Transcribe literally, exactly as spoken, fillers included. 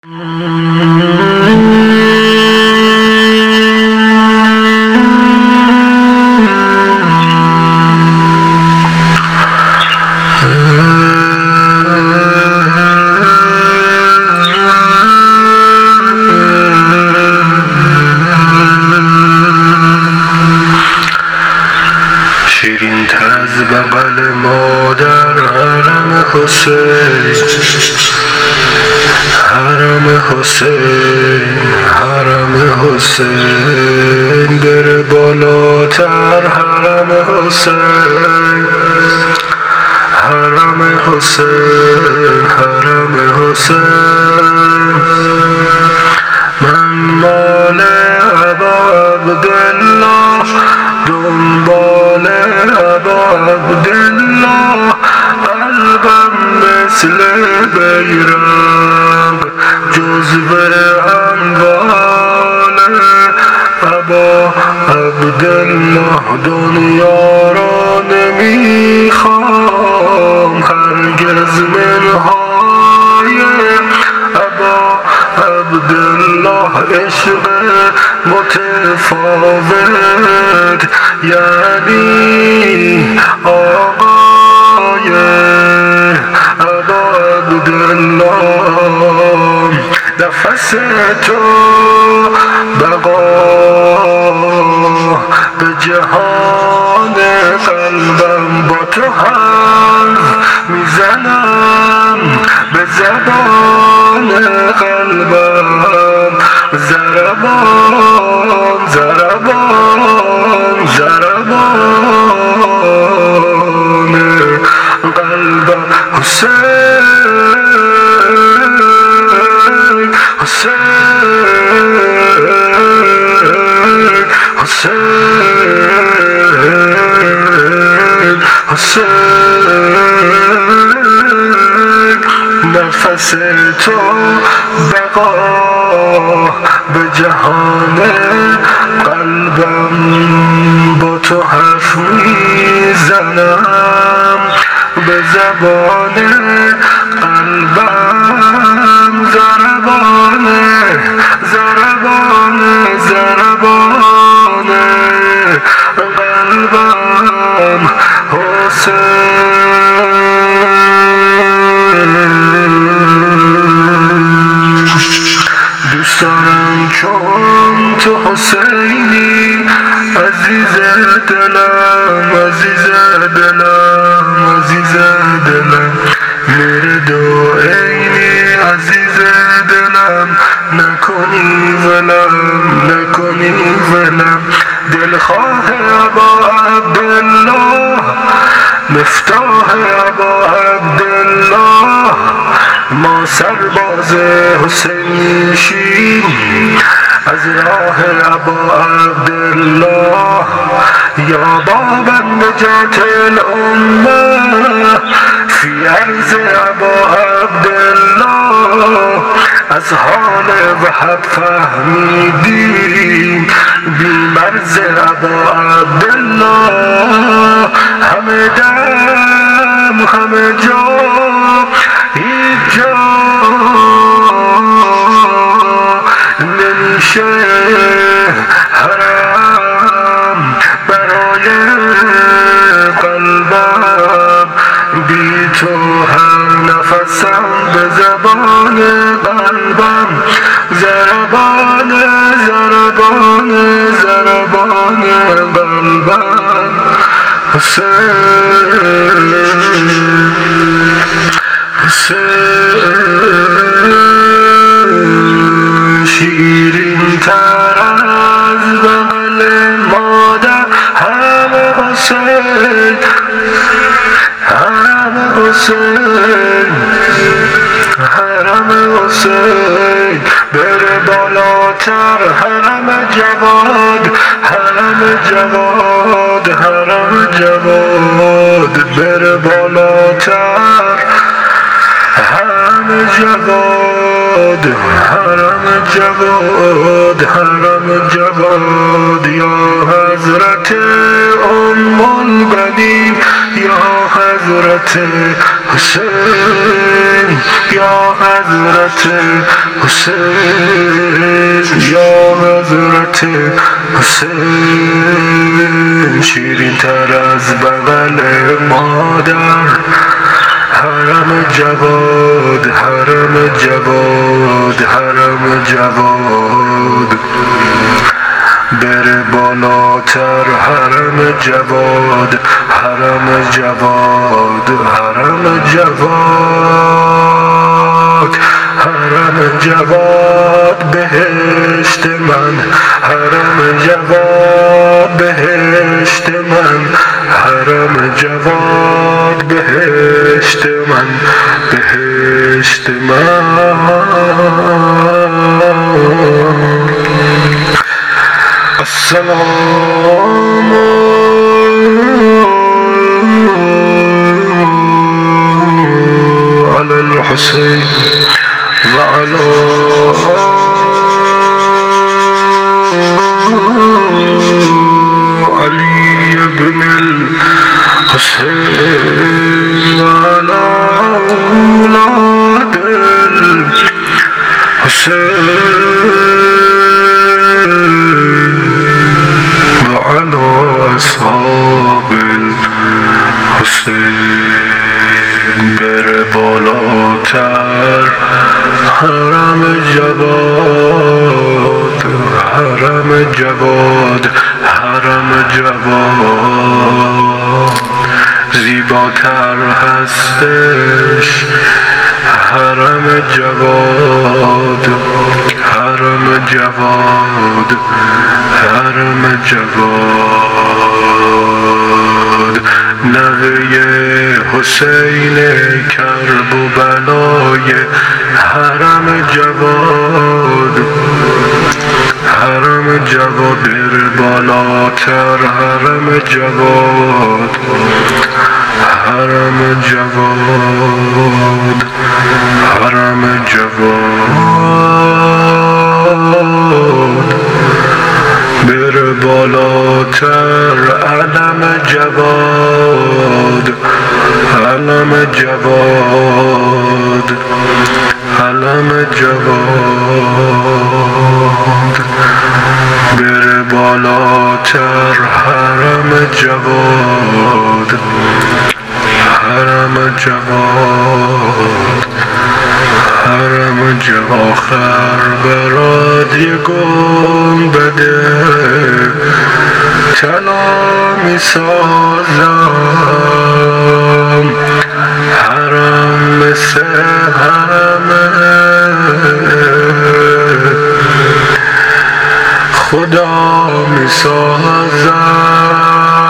شیرین تر از بغل مادر حرم حسین، حرم حسین، حرم حسین، بره بالاتر حرم حسین، حرم حسین، حرم حسین. من مال ابا عبدالله، دنبال ابا عبدالله، قلبم مثل بیرق جزو اموال ابا عبدالله. دنیا را نمیخوام هرگز منهای ابا عبدالله. عشق متفاوت یعنی آقای ابا عبدالله. نفس تو بقا به جهان قلبم، با تو حرف میزنم به زبان قلبم. ضربان ضربان ضربان قلبم. حسین حسین حسین حسین. نفس تو بقا به جهان قلبم، با تو حرف میزنم به زبان قلبم. ضربان ضربان ضربان قلبم. حسین دوست دارم چون تو حسینی، عزیز دلم، عزیز دلم، عزیز دلم. میره دو عینی عزیز دلم، نکنی ولم، نکنی ولم. دلخواه ابا عبدالله، مفتاح ابا عبدالله. ما سرباز حسین میشیم از راه ابا عبدالله. یا باب نجات الامه فی عرض ابا عبدالله. از حال وحب فهمیدیم بی مرز ابا عبدالله. همه دم همه جا هیچ جا نمیشه حرم برای قلبم. بی تو هر نفسم به زبان قلبم. ضربان ضربان ضربان قلبم. حسین حسین شیرین تر از بغل مادر حرم حسین، حرم حسین، حرم حسین. بره بالاتر حرم جواد، حرم جواد، حرم جواد. بره بالاتر حرم جواد. حرم جواد حرم جواد یا حضرت ام البنین یا حضرت حسین یا حضرت حسین یا حضرت حسین شیرین تر از بغل مادر حرم جواد حرم جواد حرم جواد بره بالاتر حرم جواد حرم جواد حرم جواد حرم جواد بهشت من حرم جواد بهشت من حرم جواد بهشت من بهشت من السلام على الحسين وعلى علي بن الحسين وعلى أولاد الحسين وعلى أصحاب الحسين بره بالاتر حرم جواد حرم جواد حرم جواد زیباتر هستش حرم جواد حرم جواد حرم جواد نوه حسین کرب و بلای حرم جواد حرم جواد بر بالاتر حرم جواد حرم جواد حرم جواد بر بالاتر علم جواد علم جواد علم جواد بر بالاتر حرم جواد حرم جواد حرم جواد آخر برات یه گنبده طلا می سازم حرم مثل همه خدا می سازم